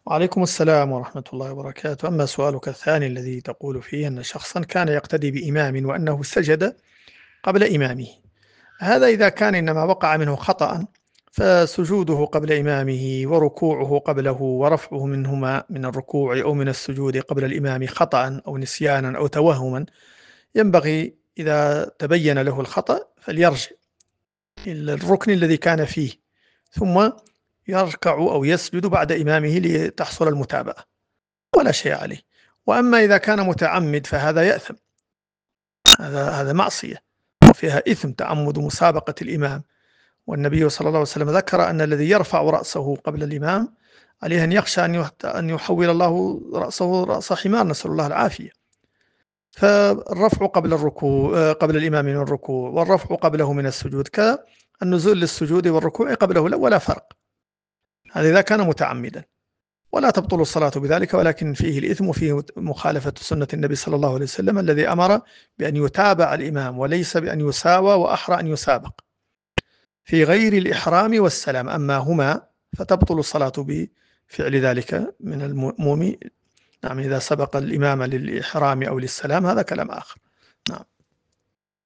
وعليكم السلام ورحمة الله وبركاته. أما سؤالك الثاني الذي تقول فيه أن شخصا كان يقتدي بإمام وأنه سجد قبل إمامه، هذا إذا كان إنما وقع منه خطأ فسجوده قبل إمامه وركوعه قبله ورفعه منهما من الركوع أو من السجود قبل الإمام خطأ أو نسيانا أو توهما، ينبغي إذا تبين له الخطأ فليرجع إلى الركن الذي كان فيه ثم يركع أو يسجد بعد إمامه لتحصل المتابعة ولا شيء عليه. وأما إذا كان متعمد فهذا يأثم، هذا معصية وفيها إثم تعمد مسابقة الإمام. والنبي صلى الله عليه وسلم ذكر أن الذي يرفع رأسه قبل الإمام عليه أن يخشى أن يحول الله رأسه رأس حمار، نسأل الله العافية. فالرفع قبل الركوع قبل الإمام من الركوع والرفع قبله من السجود كالنزول للسجود والركوع قبله ولا فرق، هذا إذا كان متعمدا. ولا تبطل الصلاة بذلك، ولكن فيه الإثم وفيه مخالفة سنة النبي صلى الله عليه وسلم الذي أمر بأن يتابع الإمام وليس بأن يساوى، وأحرى أن يسابق في غير الإحرام والسلام. أما هما فتبطل الصلاة بفعل ذلك من المأموم، نعم، إذا سبق الإمام للإحرام أو للسلام هذا كلام آخر. نعم.